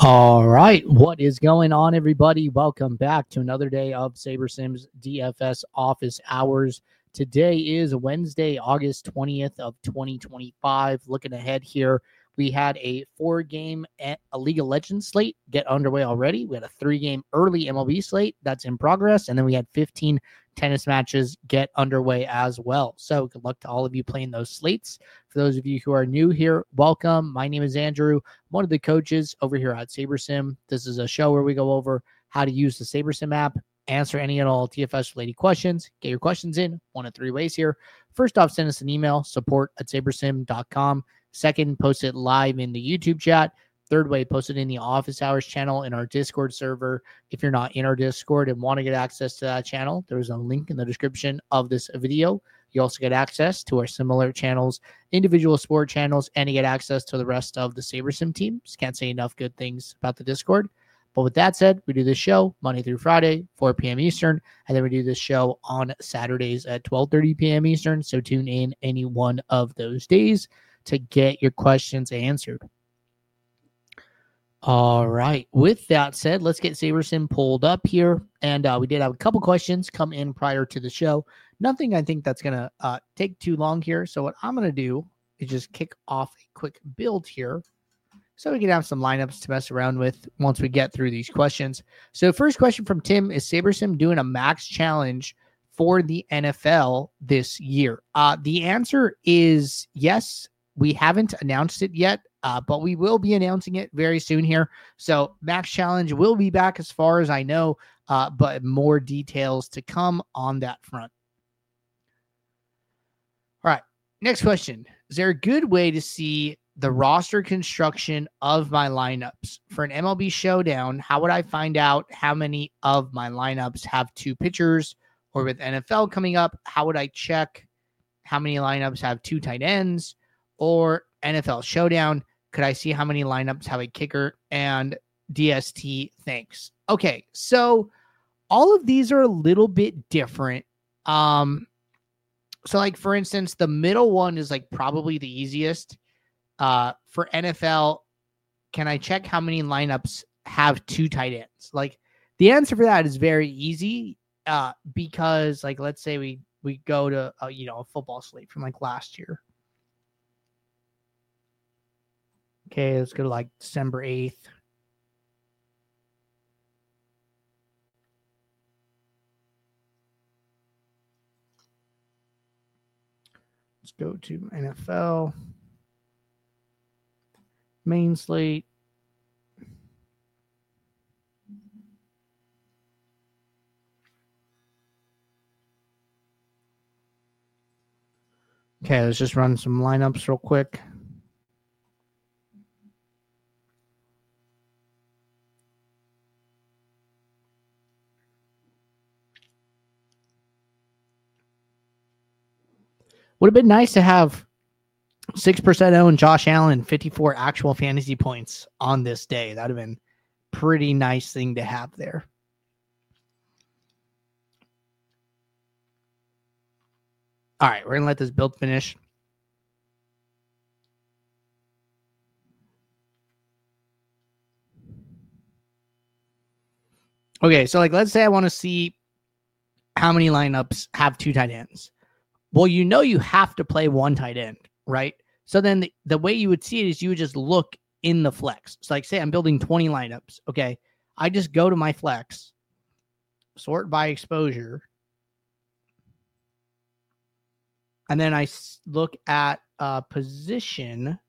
All right, what is going on, everybody? Welcome back to another day of SaberSims DFS office hours. Today is Wednesday, August 20th of 2025. Looking ahead here, we had a 4-game a League of Legends slate get underway already. We had a 3-game early MLB slate that's in progress, and then we had 15 tennis matches get underway as well. So good luck to all of you playing those slates. For those of you who are new here, welcome. My name is Andrew, one of the coaches over here at SaberSim. This is a show where we go over how to use the SaberSim app, answer any and all TFS related questions. Get your questions in one of 3 ways here. First off, send us an email, support@sabersim.com. Second, post it live in the YouTube chat. Third way, post it in the office hours channel in our Discord server. If you're not in our Discord and want to get access to that channel, there's a link in the description of this video. You also get access to our similar channels, individual sport channels, and you get access to the rest of the SaberSim team. Just can't say enough good things about the Discord. But with that said, we do this show Monday through Friday, 4 p.m. Eastern, and then we do this show on Saturdays at 12:30 p.m. Eastern. So tune in any one of those days to get your questions answered. All right. With that said, let's get SaberSim pulled up here. And we did have a couple questions come in prior to the show. Nothing I think that's going to take too long here. So what I'm going to do is just kick off a quick build here so we can have some lineups to mess around with once we get through these questions. So first question from Tim, is SaberSim doing a max challenge for the NFL this year? The answer is yes. We haven't announced it yet, but we will be announcing it very soon here. So Max Challenge will be back as far as I know, but more details to come on that front. All right, next question. Is there a good way to see the roster construction of my lineups? For an MLB showdown, how would I find out how many of my lineups have 2 pitchers? Or with NFL coming up, how would I check how many lineups have 2 tight ends? Or NFL Showdown, could I see how many lineups have a kicker and DST? Thanks. Okay, so all of these are a little bit different. So like, for instance, the middle one is like probably the easiest. For NFL, can I check how many lineups have 2 tight ends? Like, the answer for that is very easy because, like, let's say we go to a football slate from like last year. Okay, let's go to like December 8th. Let's go to NFL. Main slate. Okay, let's just run some lineups real quick. Would have been nice to have 6% owned Josh Allen, 54 actual fantasy points on this day. That would have been a pretty nice thing to have there. All right, we're going to let this build finish. Okay, so like, let's say I want to see how many lineups have 2 tight ends. Well, you have to play 1 tight end, right? So then the way you would see it is you would just look in the flex. So like, say I'm building 20 lineups. Okay, I just go to my flex, sort by exposure, and then I look at position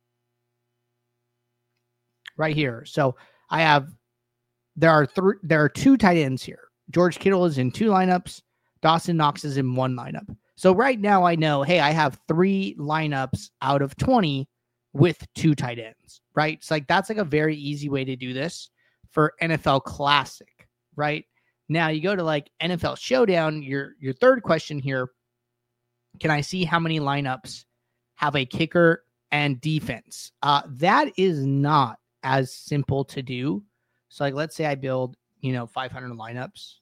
right here. So there are 2 tight ends here. George Kittle is in 2 lineups. Dawson Knox is in 1 lineup. So right now I know, hey, I have 3 lineups out of 20 with 2 tight ends, right? It's like, that's like a very easy way to do this for NFL Classic, right? Now you go to like NFL Showdown, your third question here, can I see how many lineups have a kicker and defense? That is not as simple to do. So like, let's say I build, 500 lineups.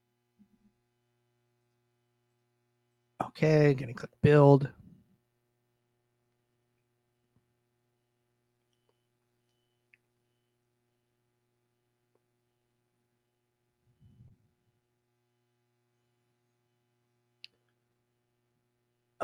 Okay, gonna click build.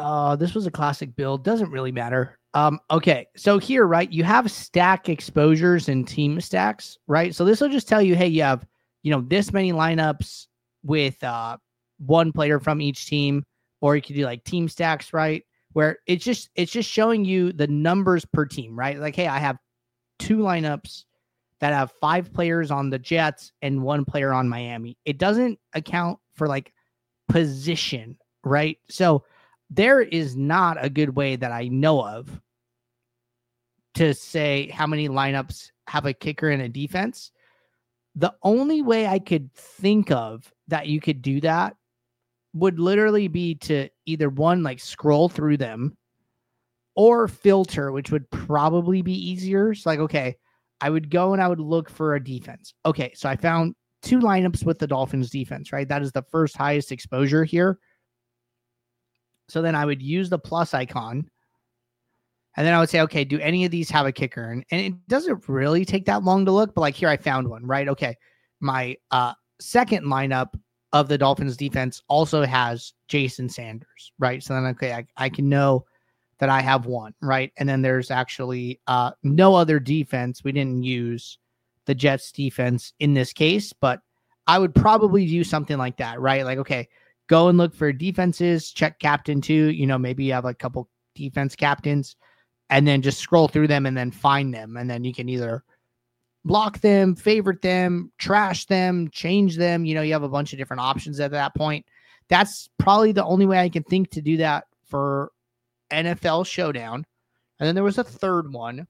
This was a classic build. Doesn't really matter. Okay. So here, right, you have stack exposures and team stacks, right? So this will just tell you, hey, you have, this many lineups with one player from each team, or you could do like team stacks, right? Where it's just showing you the numbers per team, right? Like, hey, I have 2 lineups that have 5 players on the Jets and 1 player on Miami. It doesn't account for like position, right? So there is not a good way that I know of to say how many lineups have a kicker and a defense. The only way I could think of that you could do that would literally be to either one, like scroll through them, or filter, which would probably be easier. So like, okay, I would go and I would look for a defense. Okay, so I found 2 lineups with the Dolphins defense, right? That is the first highest exposure here. So then I would use the plus icon, and then I would say, okay, do any of these have a kicker? And it doesn't really take that long to look, but like here I found one, right? Okay, my second lineup of the Dolphins defense also has Jason Sanders, right? So then, okay, I can know that I have one, right? And then there's actually no other defense. We didn't use the Jets defense in this case, but I would probably do something like that, right? Like, okay, go and look for defenses, check captain too. Maybe you have a couple defense captains, and then just scroll through them and then find them. And then you can either block them, favorite them, trash them, change them. You have a bunch of different options at that point. That's probably the only way I can think to do that for NFL Showdown. And then there was a third one,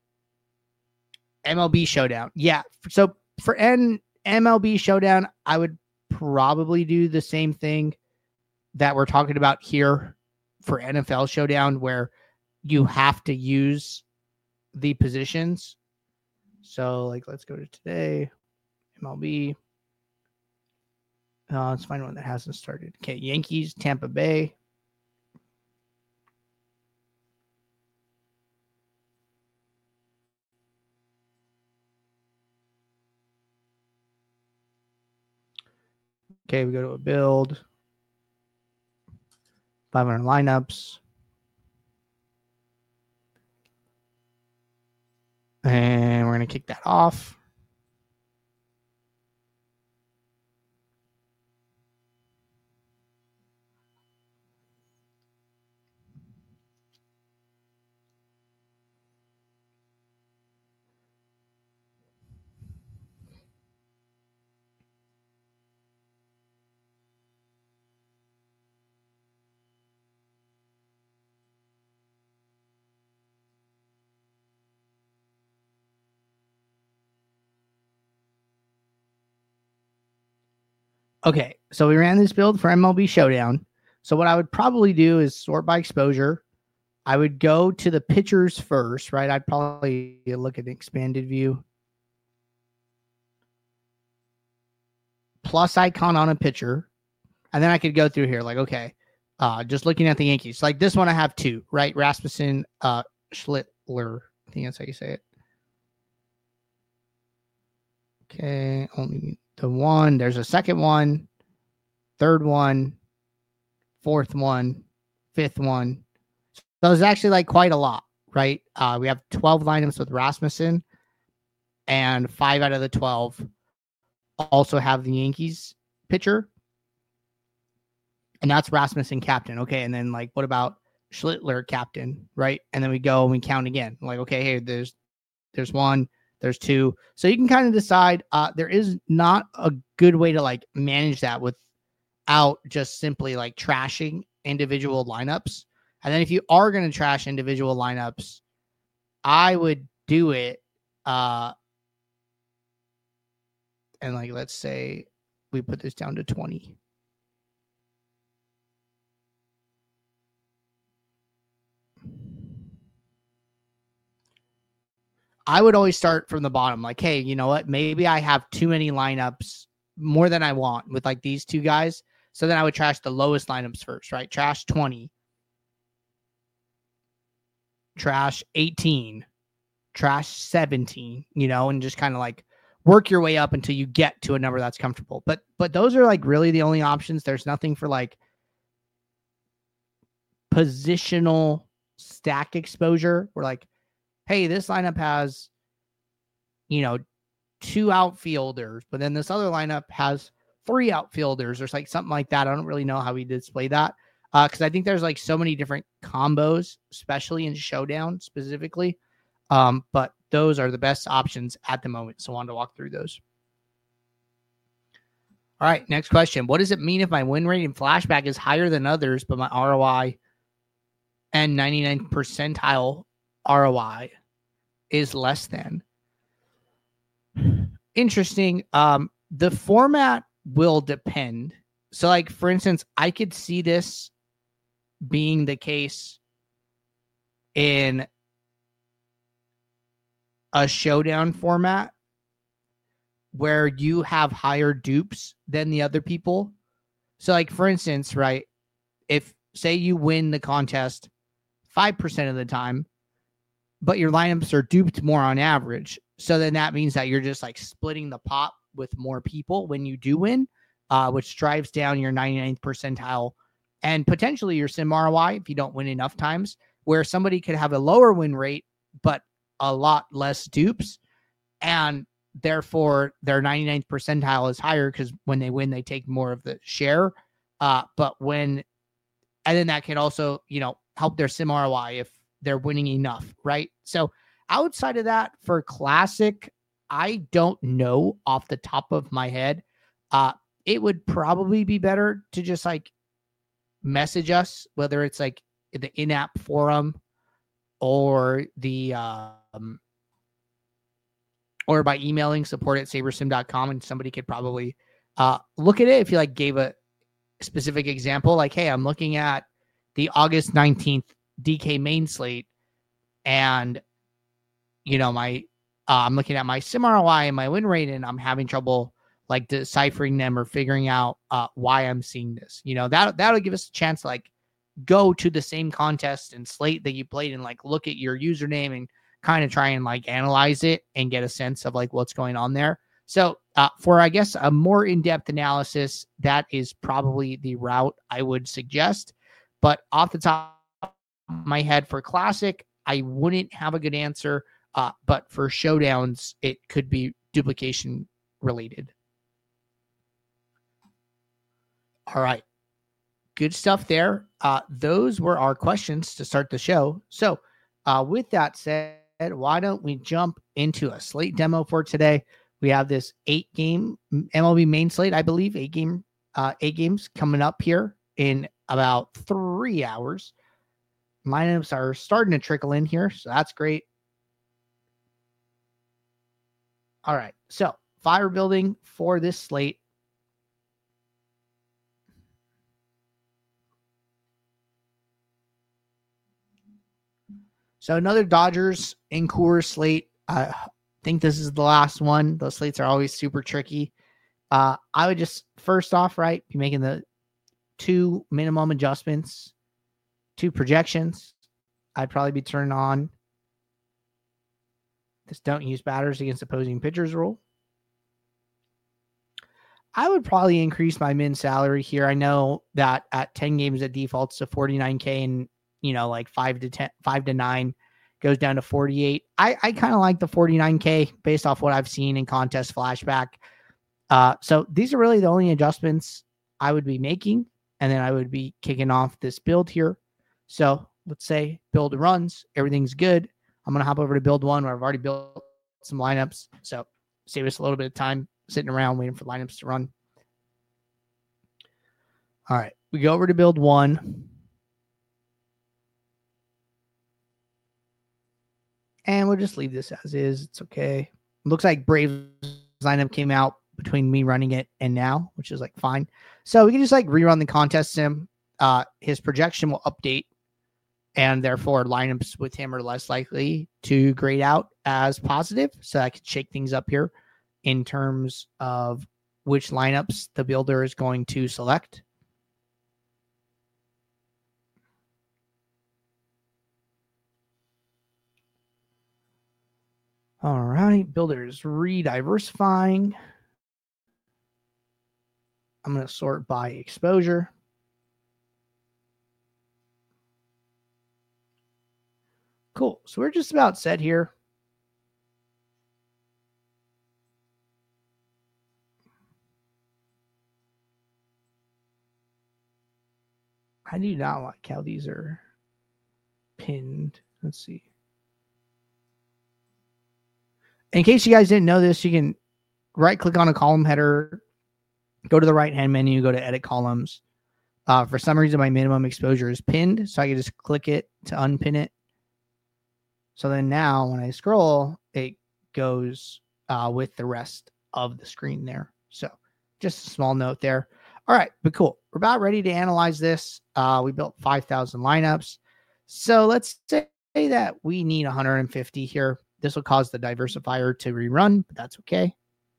MLB Showdown. Yeah. So for MLB Showdown, I would probably do the same thing that we're talking about here for NFL Showdown, where you have to use the positions. So like, let's go to today, MLB. Let's find one that hasn't started. Okay, Yankees, Tampa Bay. Okay, we go to a build. 500 lineups. And we're going to kick that off. Okay, so we ran this build for MLB Showdown. So what I would probably do is sort by exposure. I would go to the pitchers first, right? I'd probably look at the expanded view. Plus icon on a pitcher. And then I could go through here like, okay, just looking at the Yankees. Like this one I have 2, right? Rasmussen, Schlittler. I think that's how you say it. Okay, only the one. There's a second one, third one, fourth one, fifth one. So there's actually like quite a lot, right? We have 12 lineups with Rasmussen, and 5 out of the 12 also have the Yankees pitcher. And that's Rasmussen captain. Okay, and then like, what about Schlittler captain, right? And then we go and we count again. Like, okay, hey, there's 1. There's 2. So you can kind of decide. There is not a good way to like manage that without just simply like trashing individual lineups. And then if you are going to trash individual lineups, I would do it. And like, let's say we put this down to 20. I would always start from the bottom. Like, hey, you know what? Maybe I have too many lineups, more than I want with like these 2 guys. So then I would trash the lowest lineups first, right? Trash 20. Trash 18. Trash 17, and just kind of like work your way up until you get to a number that's comfortable. But those are like really the only options. There's nothing for like positional stack exposure. We're like, hey, this lineup has, 2 outfielders, but then this other lineup has 3 outfielders or like something like that. I don't really know how we display that because I think there's like so many different combos, especially in Showdown specifically. But those are the best options at the moment. So I wanted to walk through those. All right, next question. What does it mean if my win rate in Flashback is higher than others, but my ROI and 99th percentile ROI is less than? Interesting. The format will depend. So, like, for instance, I could see this being the case in a Showdown format where you have higher dupes than the other people. So, like, for instance, right, if, say, you win the contest 5% of the time, but your lineups are duped more on average. So then that means that you're just like splitting the pot with more people when you do win, which drives down your 99th percentile and potentially your sim ROI if you don't win enough times, where somebody could have a lower win rate, but a lot less dupes. And therefore their 99th percentile is higher because when they win, they take more of the share. And then that can also, help their sim ROI if they're winning enough, right? So outside of that, for Classic, I don't know off the top of my head. It would probably be better to just like message us, whether it's like the in-app forum or the or by emailing support@sabersim.com, and somebody could probably look at it if you like gave a specific example, like, hey, I'm looking at the August 19th DK main slate, and I'm looking at my sim ROI and my win rate, and I'm having trouble like deciphering them or figuring out why I'm seeing this. That'll give us a chance to like go to the same contest and slate that you played and like look at your username and kind of try and like analyze it and get a sense of like what's going on there. So for, I guess, a more in-depth analysis, that is probably the route I would suggest. But off the top of my head, for Classic, I wouldn't have a good answer. But for Showdowns, it could be duplication related. All right. Good stuff there. Those were our questions to start the show. So with that said, why don't we jump into a slate demo for today? We have this 8-game MLB main slate, I believe, 8 games coming up here in about 3 hours. Lineups are starting to trickle in here, so that's great. All right, so fire building for this slate. So another Dodgers in Coors slate. I think this is the last one. Those slates are always super tricky. I would just, first off, right, be making the 2 minimum adjustments, 2 projections. I'd probably be turning on this don't use batters against opposing pitchers rule. I would probably increase my min salary here. I know that at 10 games it defaults to 49K, and like 5 to 9 goes down to 48. I kind of like the 49K based off what I've seen in contest flashback. So these are really the only adjustments I would be making, and then I would be kicking off this build here. So let's say build runs, everything's good. I'm going to hop over to build 1 where I've already built some lineups. So save us a little bit of time sitting around waiting for lineups to run. All right, we go over to build 1. And we'll just leave this as is. It's okay. Looks like Braves lineup came out between me running it and now, which is like fine. So we can just like rerun the contest sim. His projection will update, and therefore lineups with him are less likely to grade out as positive. So I could shake things up here in terms of which lineups the builder is going to select. All right, builders re-diversifying. I'm going to sort by exposure. Cool. So we're just about set here. I do not like how these are pinned. Let's see. In case you guys didn't know this, you can right click on a column header, go to the right hand menu, go to edit columns. For some reason, my minimum exposure is pinned, so I can just click it to unpin it. So then now when I scroll, it goes with the rest of the screen there. So just a small note there. All right, but cool. We're about ready to analyze this. We built 5,000 lineups. So let's say that we need 150 here. This will cause the diversifier to rerun, but that's okay.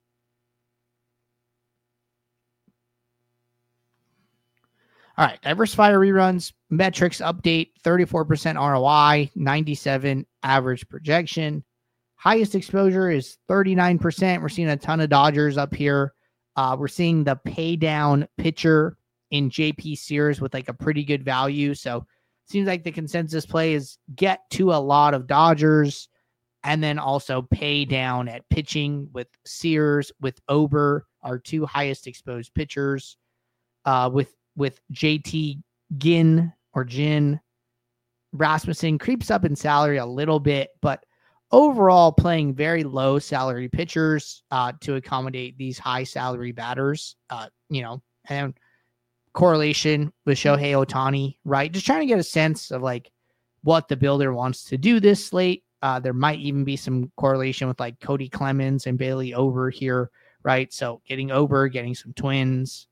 All right, diversifier reruns, metrics update, 34% ROI, 97 average projection. Highest exposure is 39%. We're seeing a ton of Dodgers up here. We're seeing the pay down pitcher in JP Sears with like a pretty good value. So it seems like the consensus play is get to a lot of Dodgers and then also pay down at pitching with Sears, with Ober, our two highest exposed pitchers, with JT Ginn or Jin. Rasmussen creeps up in salary a little bit, but overall playing very low salary pitchers to accommodate these high salary batters, and correlation with Shohei Ohtani, right? Just trying to get a sense of like what the builder wants to do this slate. There might even be some correlation with like Cody Clemens and Bailey Ober here, right? So getting Ober, getting some Twins.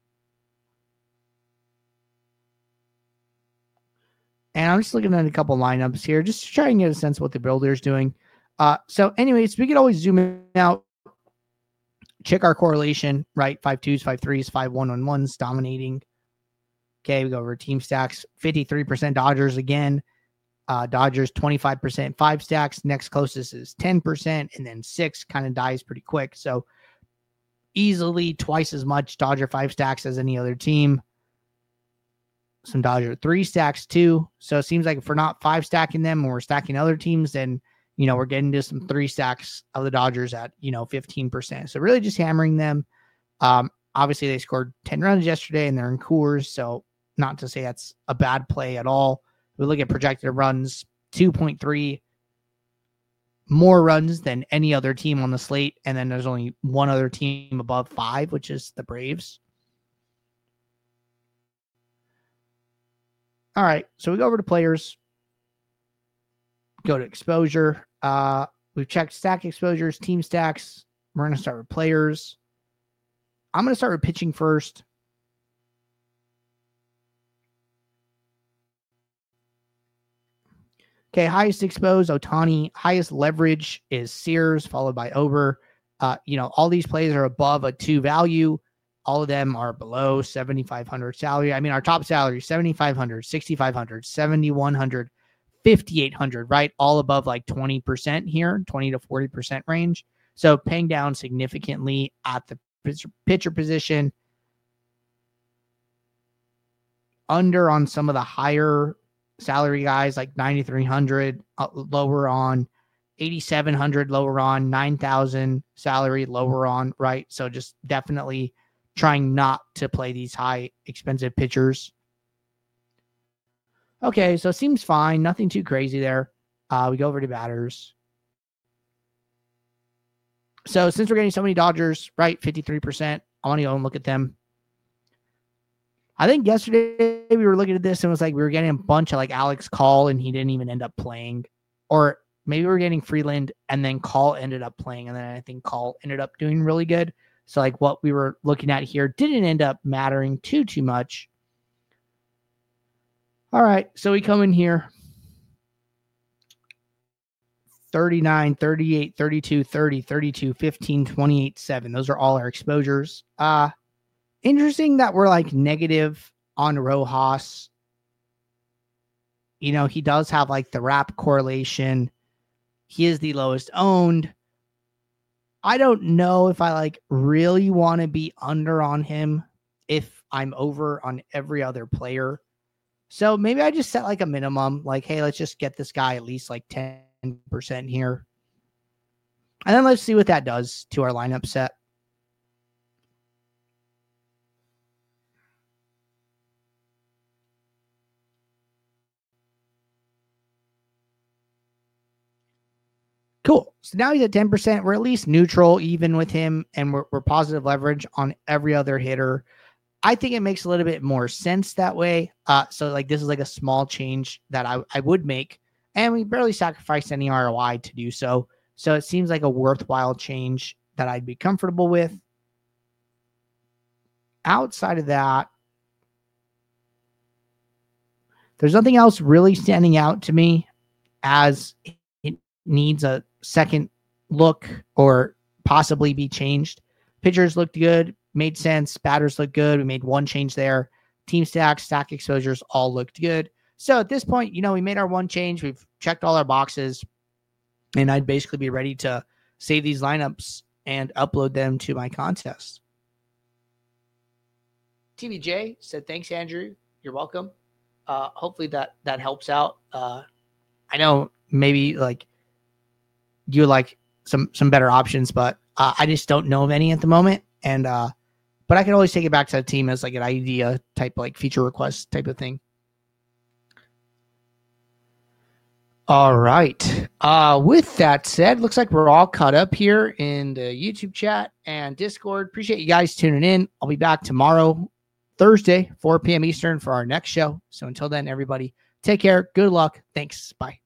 And I'm just looking at a couple lineups here, just to try and get a sense of what the builder is doing. So anyways, we could always zoom out, check our correlation, right? 5-2s, 5-3s, 5-1-1-1s dominating. Okay, we go over team stacks. 53% Dodgers again. Dodgers 25% 5 stacks. Next closest is 10%, and then 6 kind of dies pretty quick. So easily twice as much Dodger 5 stacks as any other team. Some Dodger 3 stacks too. So it seems like if we're not 5 stacking them and we're stacking other teams, then, we're getting to some 3 stacks of the Dodgers at, 15%. So really just hammering them. Obviously they scored 10 runs yesterday and they're in Coors. So not to say that's a bad play at all. We look at projected runs, 2.3 more runs than any other team on the slate. And then there's only one other team above 5, which is the Braves. All right, so we go over to players, go to exposure. We've checked stack exposures, team stacks. We're going to start with players. I'm going to start with pitching first. Okay, highest exposed, Ohtani. Highest leverage is Sears, followed by Ober. All these plays are above a 2 value. All of them are below 7,500 salary. I mean, our top salary, 7,500, 6,500, 7,100, 5,800, right? All above like 20% here, 20 to 40% range. So paying down significantly at the pitcher position. Under on some of the higher salary guys, like 9,300, lower on 8,700, lower on 9,000 salary, lower on, right? So just definitely trying not to play these high expensive pitchers. Okay, so it seems fine. Nothing too crazy there. We go over to batters. So since we're getting so many Dodgers, right, 53%, I want to go and look at them. I think yesterday we were looking at this and it was like we were getting a bunch of like Alex Call and he didn't even end up playing. Or maybe we were getting Freeland and then Call ended up playing. And then I think Call ended up doing really good. So like what we were looking at here didn't end up mattering too much. All right, so we come in here. 39, 38, 32, 30, 32, 15, 28, 7. Those are all our exposures. Interesting that we're like negative on Rojas. He does have like the RAP correlation. He is the lowest owned. I don't know if I like really want to be under on him if I'm over on every other player. So maybe I just set like a minimum, like, hey, let's just get this guy at least like 10% here. And then let's see what that does to our lineup set. Cool. So now he's at 10%. We're at least neutral, even with him, and we're positive leverage on every other hitter. I think it makes a little bit more sense that way. So like this is like a small change that I would make, and we barely sacrificed any ROI to do so. So it seems like a worthwhile change that I'd be comfortable with. Outside of that, there's nothing else really standing out to me as it needs a second look or possibly be changed. Pitchers looked good, made sense. Batters looked good. We made one change there. Team stacks, stack exposures all looked good. So at this point, we made our one change. We've checked all our boxes, and I'd basically be ready to save these lineups and upload them to my contest. TVJ said, thanks, Andrew. You're welcome. Hopefully that helps out. I know maybe like you like some better options, but I just don't know of any at the moment. And but I can always take it back to the team as like an idea type, like feature request type of thing. All right. With that said, looks like we're all caught up here in the YouTube chat and Discord. Appreciate you guys tuning in. I'll be back tomorrow, Thursday, 4 p.m. Eastern for our next show. So until then, everybody, take care. Good luck. Thanks. Bye.